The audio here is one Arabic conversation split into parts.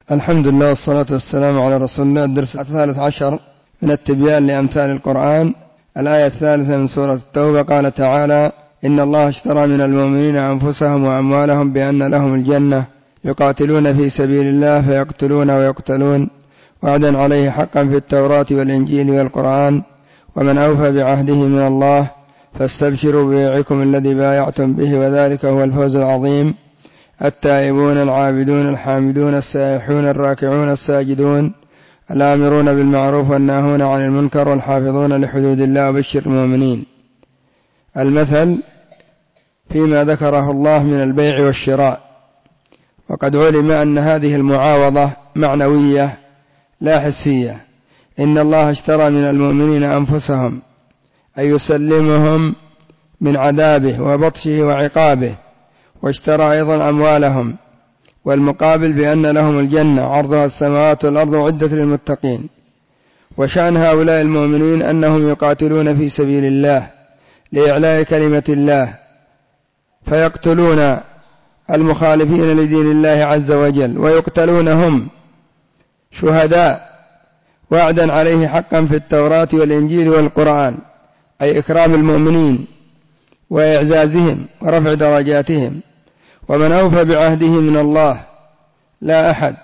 الحمد لله والصلاة والسلام على رسول الله. الدرس 13 من التبيان لأمثال القرآن. الآية 3 من سورة التوبة. قال تعالى: إن الله اشترى من المؤمنين أنفسهم وأموالهم بأن لهم الجنة يقاتلون في سبيل الله فيقتلون ويقتلون وعدا عليه حقا في التوراة والإنجيل والقرآن ومن أوفى بعهده من الله فاستبشروا ببيعكم الذي بايعتم به وذلك هو الفوز العظيم. التائبون العابدون الحامدون السائحون الراكعون الساجدون الآمرون بالمعروف والناهون عن المنكر والحافظون لحدود الله وبشر المؤمنين. المثل فيما ذكره الله من البيع والشراء، وقد علم أن هذه المعاوضة معنوية لا حسية. إن الله اشترى من المؤمنين أنفسهم، أي يسلمهم من عذابه وبطشه وعقابه، واشترى أيضا أموالهم، والمقابل بأن لهم الجنة عرضها السماوات والأرض أعدت للمتقين. وشأن هؤلاء المؤمنين أنهم يقاتلون في سبيل الله لإعلاء كلمة الله، فيقتلون المخالفين لدين الله عز وجل ويقتلون هم شهداء، وعدا عليه حقا في التوراة والإنجيل والقرآن، أي إكرام المؤمنين وإعزازهم ورفع درجاتهم. ومن أوفى بعهده من الله لا أحد.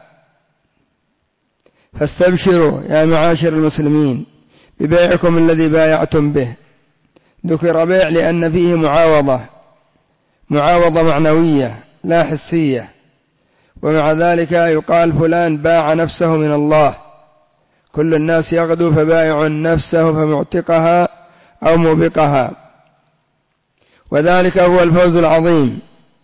فاستبشروا يا معاشر المسلمين ببيعكم الذي بايعتم به. ذكر بيع لأن فيه معاوضة معنوية لا حسية، ومع ذلك يقال فلان باع نفسه من الله. كل الناس يغدو فبائع نفسه فمعتقها أو موبقها، وذلك هو الفوز العظيم.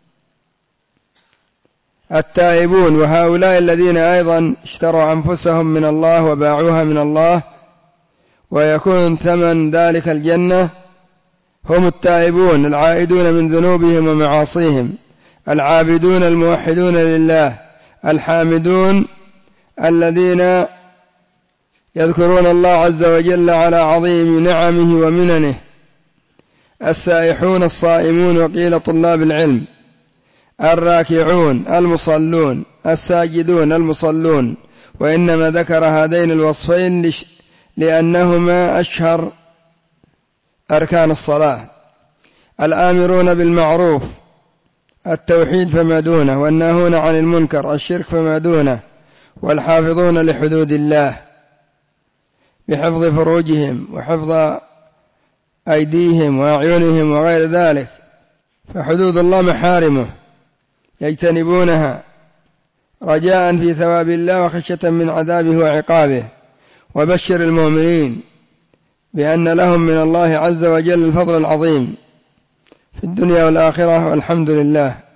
التائبون وهؤلاء الذين أيضا اشتروا أنفسهم من الله وباعوها من الله ويكون ثمن ذلك الجنة، هم التائبون العائدون من ذنوبهم ومعاصيهم، العابدون الموحدون لله، الحامدون الذين يذكرون الله عز وجل على عظيم نعمه ومننه، السائحون الصائمون وقيل طلاب العلم، الراكعون المصلون، الساجدون المصلون. وإنما ذكر هذين الوصفين لأنهما أشهر أركان الصلاة. الآمرون بالمعروف التوحيد فما دونه، والناهون عن المنكر الشرك فما دونه، والحافظون لحدود الله بحفظ فروجهم وحفظ أيديهم وأعينهم وغير ذلك. فحدود الله محارمه يجتنبونها رجاء في ثواب الله وخشية من عذابه وعقابه. وبشر المؤمنين بأن لهم من الله عز وجل الفضل العظيم في الدنيا والآخرة، والحمد لله.